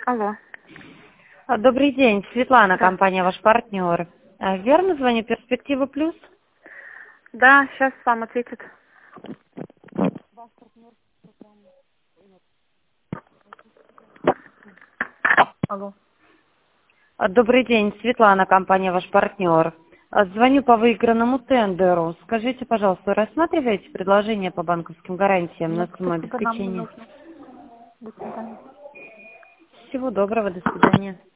Алло. Добрый день, Светлана, Да. компания «Ваш партнер». Верно звоню «Перспектива плюс»? Да, сейчас вам ответит. Алло. Добрый день, Светлана, компания «Ваш партнер». Звоню по выигранному тендеру. Скажите, пожалуйста, вы рассматриваете предложение по банковским гарантиям на Нет, спасибо, нам не самообеспечение? нужно. До свидания. Всего доброго, до свидания.